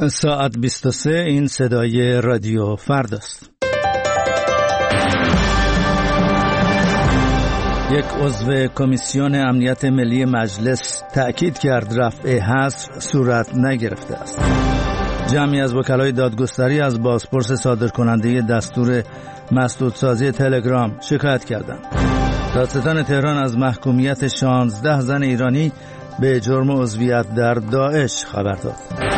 ساعت 23 این صدای رادیو فرداست. یک عضو کمیسیون امنیت ملی مجلس تأکید کرد رفع حصر صورت نگرفته است. جمعی از وکلای دادگستری از بازپرس صادرکننده دستور مسدودسازی تلگرام شکایت کردند. دادستان تهران از محکومیت 16 زن ایرانی به جرم عضویت در داعش خبر داد.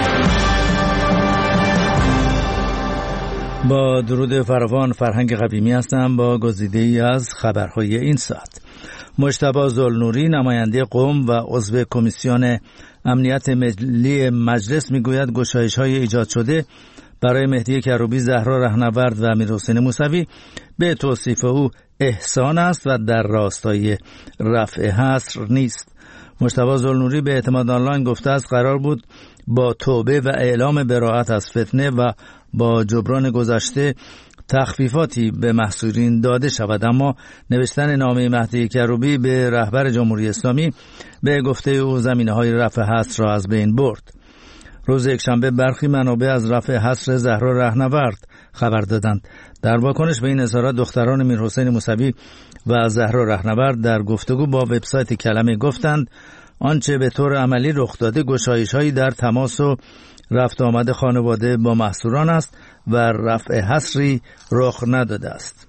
با درود فراوان، فرهنگ قویمی هستم با گزیده‌ای از خبرهای این ساعت. مجتبی ذوالنوری نماینده قم و عضو کمیسیون امنیت ملی مجلس میگوید گشایش‌های ایجاد شده برای مهدی کروبی، زهرا رهنورد و امیرحسین موسوی به توصیف او احسان است و در راستای رفع حصر نیست. مجتبی ذوالنوری به اعتماد آنلاین گفته است قرار بود با توبه و اعلام براءت از فتنه و با جبران گذشته تخفیفاتی به محصورین داده شود، اما نوشتن نامه مهدی کروبی به رهبر جمهوری اسلامی به گفته او زمینه‌های رفع حصر را از بین برد. روز یکشنبه برخی منابع از رفع حصر زهرا رهنورد خبر دادند. در واکنش به این اظهارات دختران امیرحسین موسوی و زهرا رهنورد در گفتگو با وبسایت کلمه گفتند آنچه به طور عملی رخ داده گشایش‌هایی در تماس و رفت آمد خانواده با محصوران است و رفع حصری رخ نداده است.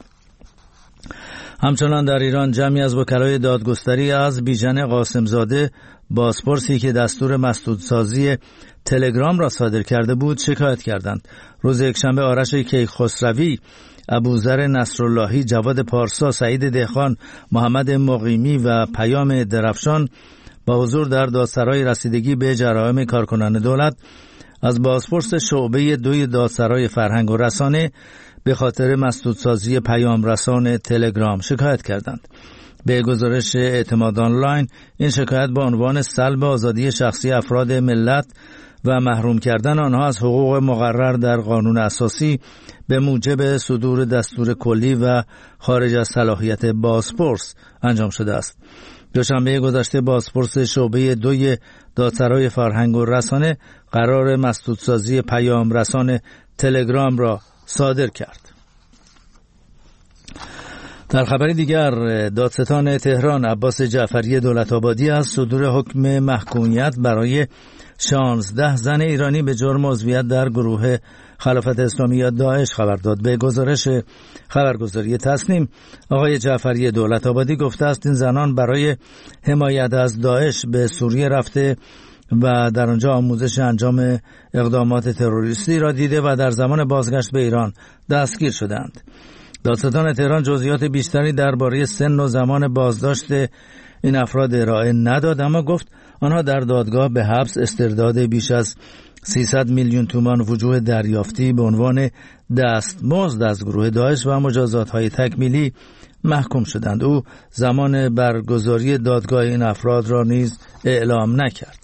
همچنان در ایران جمعی از وکلای دادگستری از بیژن قاسمزاده، بازپرسی که دستور مسدودسازی تلگرام را صادر کرده بود، شکایت کردند. روز یکشنبه آرش کیخسروی، ابوذر نصراللهی، جواد پارسا، سعید دهخان، محمد مقیمی و پیام درفشان با حضور در دادسرای رسیدگی به جرایم کارکنان دولت از بازپرس شعبه 2 دادسرای فرهنگ و رسانه به خاطر مسدودسازی پیام رسان تلگرام شکایت کردند. به گزارش اعتماد آنلاین، این شکایت با عنوان سلب آزادی شخصی افراد ملت و محروم کردن آنها از حقوق مقرر در قانون اساسی به موجب صدور دستور کلی و خارج از صلاحیت بازپرس انجام شده است. دوشنبه گذشته بازپرس شعبه 2 دادسرای فرهنگ و رسانه قرار مسدودسازی پیام رسان تلگرام را صادر کرد. در خبر دیگر، دادستان تهران عباس جعفری دولت‌آبادی از صدور حکم محکومیت برای 16 زن ایرانی به جرم عضویت در گروه خلافت اسلامی یا داعش خبر داد. به گزارش خبرگزاری تصنیم، آقای جعفری دولت‌آبادی گفته است این زنان برای حمایت از داعش به سوریه رفته و در آنجا آموزش انجام اقدامات تروریستی را دیده و در زمان بازگشت به ایران دستگیر شدند. دادستان تهران جزئیات بیشتری درباره سن و زمان بازداشت این افراد ارائه نداد، اما گفت آنها در دادگاه به حبس استرداد بیش از 300 میلیون تومان وجوه دریافتی به عنوان دستمزد از گروه داعش و مجازات‌های تکمیلی محکوم شدند. او زمان برگزاری دادگاه این افراد را نیز اعلام نکرد.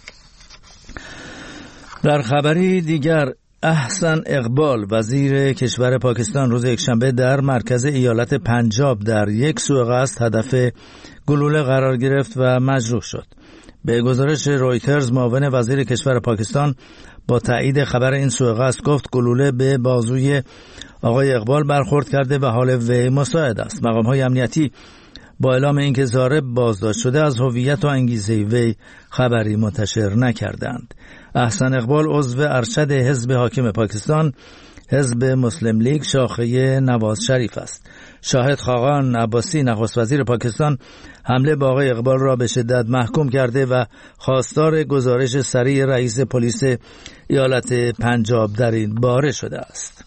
در خبری دیگر، احسن اقبال وزیر کشور پاکستان روز یکشنبه در مرکز ایالت پنجاب در یک سوء قصد هدف گلوله قرار گرفت و مجروح شد. به گزارش رویترز، معاون وزیر کشور پاکستان با تایید خبر این سوء قصد گفت گلوله به بازوی آقای اقبال برخورد کرده و حال وی مساعد است. مقام‌های امنیتی با اعلام اینکه ضارب بازداشت شده از هویت و انگیزه وی خبری منتشر نکردند. احسن اقبال عضو ارشد حزب حاکم پاکستان، حزب مسلم لیگ شاخه نواز شریف است. شاهد خاقان عباسی، نخست وزیر پاکستان، حمله به آقای اقبال را به شدت محکوم کرده و خواستار گزارش سریع رئیس پلیس ایالت پنجاب در این باره شده است.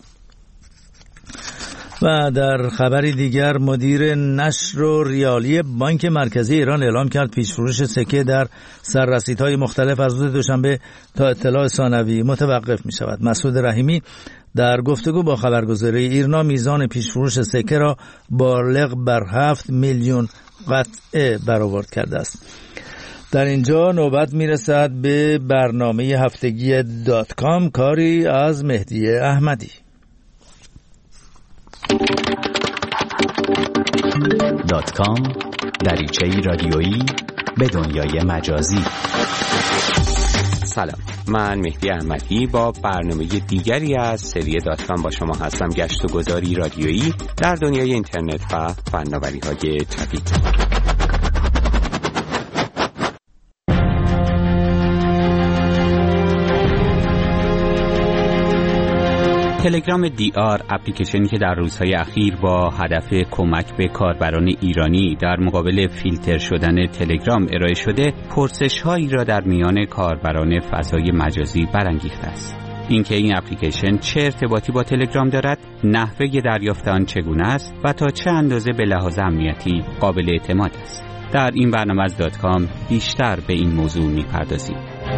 و در خبری دیگر، مدیر نشر و ریالی بانک مرکزی ایران اعلام کرد پیشفروش سکه در سررسیدهای مختلف از روز دوشنبه تا اطلاع ثانوی متوقف می شود. مسعود رحیمی در گفتگو با خبرگزاری ایرنا میزان پیشفروش سکه را بالغ بر 7 میلیون قطعه برآورد کرده است. در اینجا نوبت میرسد به برنامه هفتگی .com، کاری از مهدی احمدی. .com، دریچه‌ای رادیویی به دنیای مجازی. سلام، من مهدی احمدی با برنامه دیگری از سری .com با شما هستم. گشت و گذاری رادیویی در دنیای اینترنت و فناوری‌های جدید. تلگرام DR، اپلیکیشنی که در روزهای اخیر با هدف کمک به کاربران ایرانی در مقابل فیلتر شدن تلگرام ارائه شده، پرسش‌هایی را در میان کاربران فضای مجازی برانگیخته است. اینکه این اپلیکیشن چه ارتباطی با تلگرام دارد، نحوه دریافت آن چگونه است و تا چه اندازه به لحاظ امنیتی قابل اعتماد است. در این برنامه از .com بیشتر به این موضوع می‌پردازیم.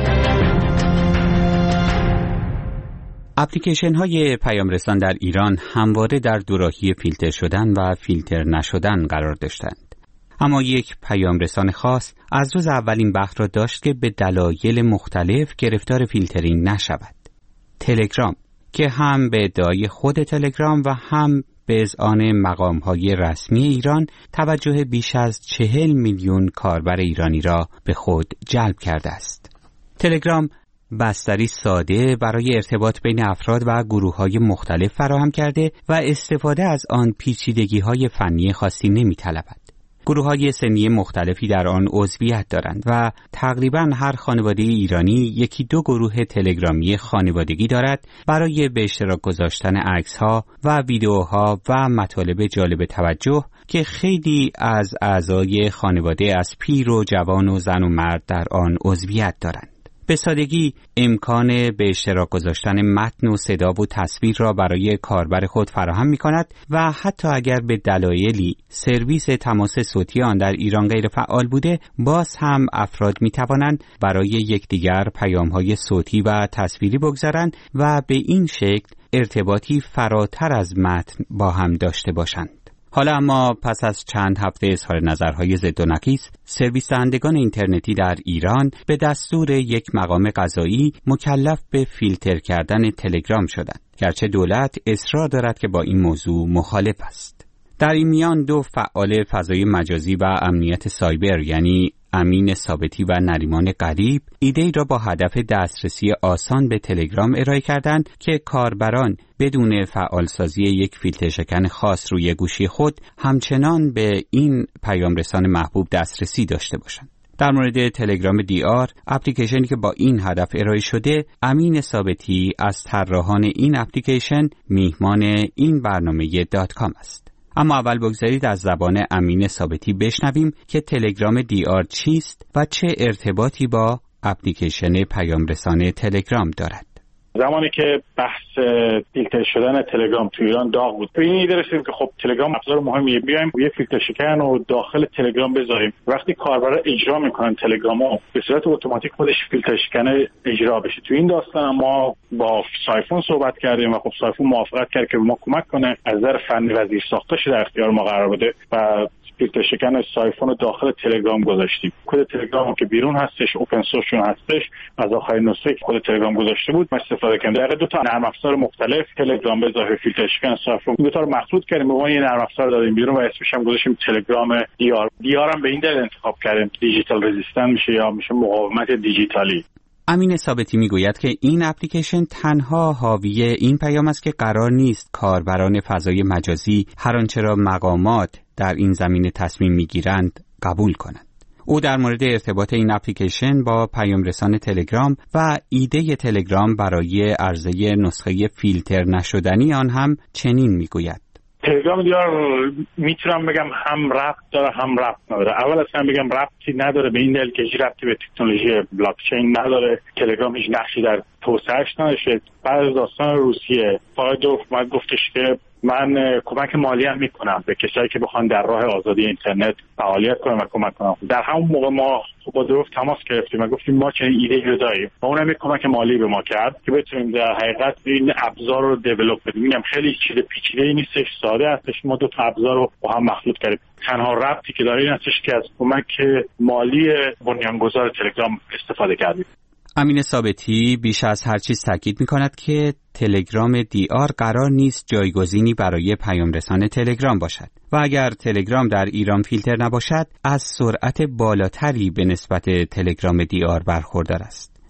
اپلیکیشن های پیام رسان در ایران همواره در دوراهی فیلتر شدن و فیلتر نشدن قرار داشتند. اما یک پیام رسان خاص از روز اول این بخت را داشت که به دلایل مختلف گرفتار فیلترینگ نشود. تلگرام، که هم به ادعای خود تلگرام و هم به اذعان مقام‌های رسمی ایران توجه بیش از 40 میلیون کاربر ایرانی را به خود جلب کرده است. تلگرام بستری ساده برای ارتباط بین افراد و گروه‌های مختلف فراهم کرده و استفاده از آن پیچیدگی‌های فنی خاصی نمی‌طلبد. گروه‌های سنی مختلفی در آن عضویت دارند و تقریباً هر خانواده ایرانی یکی دو گروه تلگرامی خانوادگی دارد برای به اشتراک گذاشتن عکس‌ها و ویدیوها و مطالب جالب توجه که خیلی از اعضای خانواده از پیر و جوان و زن و مرد در آن عضویت دارند. به سادگی امکان به اشتراک گذاشتن متن و صدا و تصویر را برای کاربر خود فراهم می‌کند و حتی اگر به دلایلی سرویس تماس صوتی آن در ایران غیر فعال بوده، باز هم افراد می‌توانند برای یکدیگر پیام‌های صوتی و تصویری بگذارند و به این شکل ارتباطی فراتر از متن با هم داشته باشند. حالا اما پس از چند هفته اظهار نظرهای ضد و نقیض، سرویس دهندگان اینترنتی در ایران به دستور یک مقام قضایی مکلف به فیلتر کردن تلگرام شدند، گرچه دولت اصرار دارد که با این موضوع مخالف است. در این میان دو فعال فضای مجازی و امنیت سایبر، یعنی امین ثابتی و نریمان غریب، ایده‌ای را با هدف دسترسی آسان به تلگرام ارائه کردند که کاربران بدون فعالسازی یک فیلتر شکن خاص روی گوشی خود همچنان به این پیام رسان محبوب دسترسی داشته باشند. در مورد تلگرام DR، اپلیکیشنی که با این هدف ارائه شده، امین ثابتی از طراحان این اپلیکیشن میهمان این برنامه .com است. اما اول بگذارید از زبان امین ثابتی بشنویم که تلگرام DR چیست و چه ارتباطی با اپلیکیشن پیام رسان تلگرام دارد. زمانی که بحث فیلتر شدن تلگرام تو ایران داغ بود، به این ایده رسیدیم که خب تلگرام ابزار مهمیه، بیایم یه فیلتر شکن رو داخل تلگرام بذاریم. وقتی کاربرا اجرا میکنن تلگرامو، به صورت اتوماتیک خودش فیلتر شکن اجرا بشه. تو این داستان ما با سایفون صحبت کردیم و خب سایفون موافقت کرد که به ما کمک کنه، از نظر فنی و زیرساختش در اختیار ما قرار بده و فیلتر شکن سایفون رو داخل تلگرام گذاشتیم. کد تلگرام که بیرون هستش، اوپن سورس هستش، از آخرین نسخه خود تلگرام گذاشته بود ما استفاده کردیم. در دو تا نرم افزار مختلف، تلگرام به اضافه فیلتر شکن سایفون، دو تا رو مخلوط کردیم، به ما یه نرم افزار دادیم بیرون و اسمش هم گذاشتیم تلگرام DR هم به این دلیل انتخاب کردیم دیجیتال رزिस्टنت میشه یا میشه مقاومت دیجیتالی. امین ثابتی میگوید که این اپلیکیشن تنها حاوی این پیام است که قرار نیست کاربران فضای مجازی هر آنچه را مقامات در این زمینه تصمیم میگیرند قبول کنند. او در مورد ارتباط این اپلیکیشن با پیام رسان تلگرام و ایده تلگرام برای عرضه نسخه فیلتر نشدنی آن هم چنین میگوید: تلگرام دیار میتونم بگم هم ربط داره هم ربط نداره. اول اصلا بگم ربطی نداره به این دلیل که هیچ ربطی به تکنولوژی بلاکچین نداره. تلگرام هیچ نقشی در توسعهش نداشته. بعد از داستان روسیه فایدوف اومد گفتش که من کمک مالی هم میکنم به کسایی که بخوان در راه آزادی اینترنت فعالیت کنن و کمک کنن. در همون موقع ما با دروف تماس گرفتیم و گفتیم ما چنین ایده رو داریم و اونم یک کمک مالی به ما کرد که بتونیم در حقیقت این ابزار رو دیولپ بدیم. میگم خیلی چیز پیچیده‌ای نیستش، ساده هستش. ما دو تا ابزار رو با هم مخلوط کردیم. تنها ربطی که داره این هستش که از کمک مالی بنیانگذار تلگرام استفاده کردیم. امین ثابتی بیش از هر چیز تاکید می‌کند که تلگرام DR قرار نیست جایگزینی برای پیام رسان تلگرام باشد و اگر تلگرام در ایران فیلتر نباشد از سرعت بالاتری به نسبت تلگرام DR برخوردار است.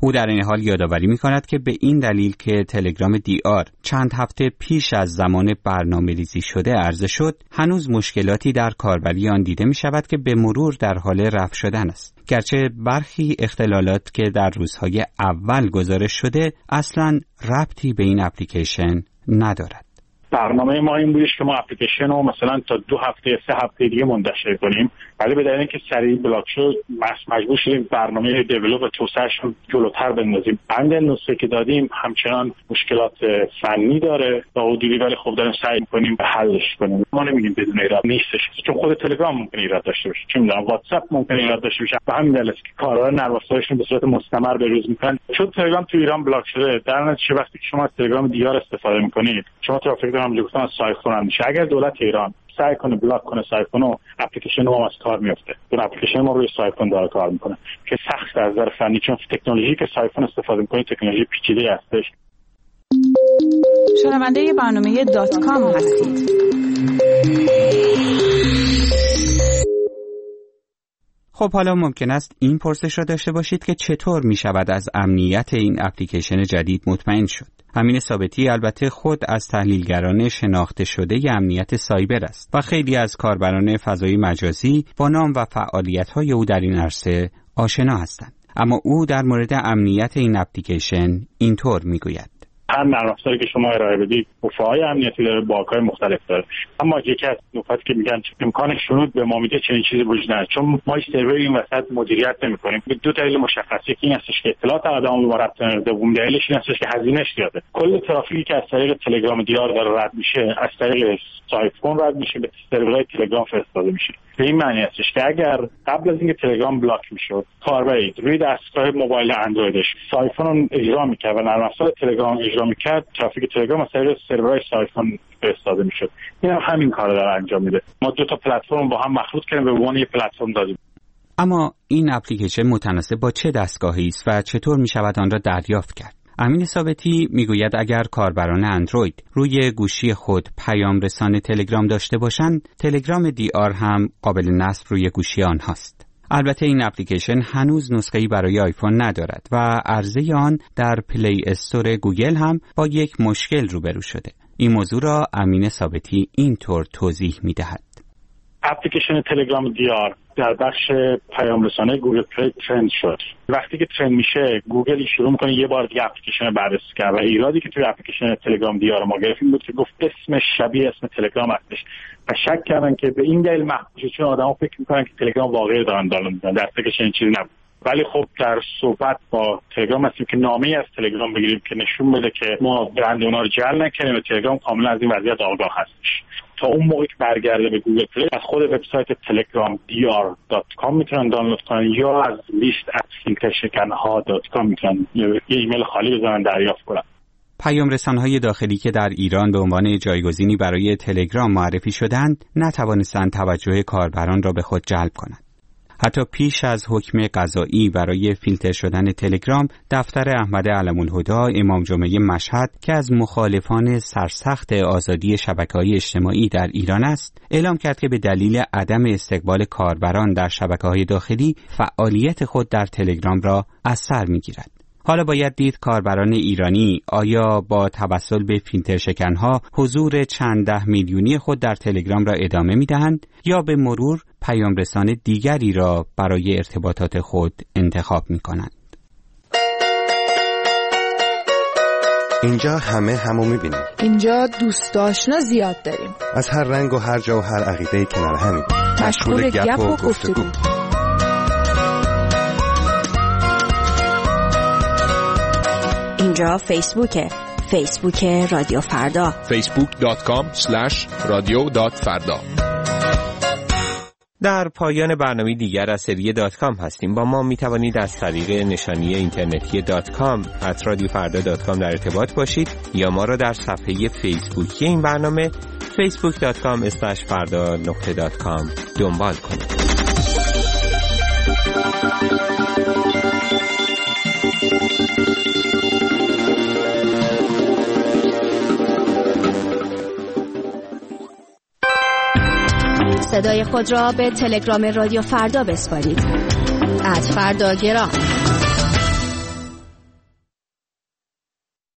او در این حال یادآوری می‌کند که به این دلیل که تلگرام DR چند هفته پیش از زمان برنامه‌ریزی شده عرضه شد، هنوز مشکلاتی در کاربری آن دیده می‌شود که به مرور در حال رفع شدن است. گرچه برخی اختلالات که در روزهای اول گزارش شده اصلاً ربطی به این اپلیکیشن ندارد. برنامه ما این بودش که ما اپلیکیشن رو مثلا تا 2 هفته 3 هفته دیگه منتشر کنیم، ولی به دلیل اینکه سریع بلاک شد مجبور شدیم برنامه دیولپ و توسعه‌اش رو جلوتر بندازیم. بند نسخه که دادیم همچنان مشکلات فنی داره تا حدودی، ولی خب داریم سعی می‌کنیم به حلش کنیم. ما نمیگیم بدون ایراد نیستش، چون خود تلگرام ممکنه ایراد داشته باشه، چون می‌دونم واتساپ ممکنه ایراد داشته باشه. به همین دلیل که کاربرا نرم افزارشون به صورت مستمر بروز می‌کنن. چون تلگرام تو ایران بلاک شده، در نتیجه وقتی که شما از تلگرام دیار استفاده می‌کنید، شما ترافیک رو هم گفتم از سایفون هم میشه. اگر دولت ایران سعی کنه بلاک کنه سایفون و اپلیکیشن ما از کار میفته. اون اپلیکیشن ما روی سایفون داره کار میکنه که سخت از نظر فنی، چون تکنولوژی که سایفون استفاده میکنه تکنولوژی پیچیده هستش. شنونده برنامه .com هستید. خب حالا ممکن است این پرسش را داشته باشید که چطور می شود از امنیت این اپلیکیشن جدید مطمئن شد؟ امین ثابتی البته خود از تحلیلگران شناخته شده امنیت سایبر است و خیلی از کاربران فضای مجازی با نام و فعالیت‌های او در این عرصه آشنا هستند. اما او در مورد امنیت این اپلیکیشن اینطور میگوید: هر نرم افزاری که شما ارائه بدید بفای امنیتی داره، باگ‌های مختلف داره، اما یکی از نکاتی که میگن امکان شنود به ما میده چنین چیزی وجود نداره، چون ما هیچ سرور این وسط مدیریت نمی‌کنیم. به دو دلیل مشخصه که این هستش که اطلاعات آدم به ما ربط نداره، دوم دلیلش این هستش که هزینه‌اش زیاده. کل ترافیکی که از طریق تلگرام دیار داره رد میشه از طریق سایفون رد میشه، به سرورهای تلگرام فرستاده میشه. به این معنی هستش که اگر قبل از اینکه تلگرام بلاک میشد کاربری روی دستگاه موبایل اندرویدش سایفون رو اجرا میکرد و نرم افزار تلگرام اجرا میکرد، ترافیک تلگرام از طریق سرورهای سایفون فرستاده میشد. این هم همین کارو داره انجام میده. ما دو تا پلتفرم با هم مخلوط کردیم، به عنوان یک پلتفرم دادیم. اما این اپلیکیشن متناسب با چه دستگاهی است و چطور میشود آن را دریافت کرد؟ امین ثابتی میگوید اگر کاربران اندروید روی گوشی خود پیام رسان تلگرام داشته باشند، تلگرام DR هم قابل نصب روی گوشی آنهاست. البته این اپلیکیشن هنوز نسخه‌ای برای آیفون ندارد و عرضه آن در پلی استور گوگل هم با یک مشکل روبرو شده. این موضوع را امین ثابتی اینطور توضیح میدهد: اپلیکیشن تلگرام DR در بخش پیام رسانه گوگل پلی ترند شد. وقتی که ترند میشه گوگل شروع میکنه یه بار دیگه اپلیکیشن رو بررسی کرد و ایرادی که توی اپلیکیشن تلگرام دیار ما گرفتیم بود که گفت اسمش شبیه اسم تلگرام هستش و شک کردن که به این دلیل محبوب، چون آدما فکر میکنن که تلگرام واقعی دارن دانلود میکنن، در حالی که چنین چیزی نبود. ولی خب در صحبت با تلگرام هستیم که نامه‌ای از تلگرام بگیریم که نشون بده که ما برند اونا رو جعل نکردیم و تلگرام کاملا از این وضعیت آگاه هستش. تا اون موقعی که برگرده به گوگل پلی از خود وبسایت telegramdr.com میتونن دانلود کنن یا از لیست @filtershekanaha.com میتونن یه ایمیل خالی بزنن دریافت کنن. پیام رسان‌های داخلی که در ایران به عنوان جایگزینی برای تلگرام معرفی شدند نتوانستند توجه کاربران را به خود جلب کنند. حتی پیش از حکم قضایی برای فیلتر شدن تلگرام، دفتر احمد علم‌الهدی امام جمعه مشهد که از مخالفان سرسخت آزادی شبکه‌های اجتماعی در ایران است، اعلام کرد که به دلیل عدم استقبال کاربران در شبکه‌های داخلی، فعالیت خود در تلگرام را از سر می‌گیرد. حالا باید دید کاربران ایرانی آیا با توسل به فیلتر شکنها حضور چند ده میلیونی خود در تلگرام را ادامه می‌دهند یا به مرور پیام رسان دیگری را برای ارتباطات خود انتخاب می‌کنند. اینجا همو می‌بینیم. اینجا دوست آشنا زیاد داریم. از هر رنگ و هر جا و هر عقیده‌ای کنار همیم. مشغول گپ و گفتگو. اینجا فیسبوک رادیو فردا، facebook.com/radio.farda. در پایان برنامه دیگر از سری .com هستیم. با ما می توانید از طریق نشانی اینترنتی .com@radiofarda.com در ارتباط باشید یا ما را در صفحه فیسبوکی این برنامه facebook.com/farda.com دنبال کنید. صدای خود را به تلگرام رادیو فردا بسپارید. @فرداگرام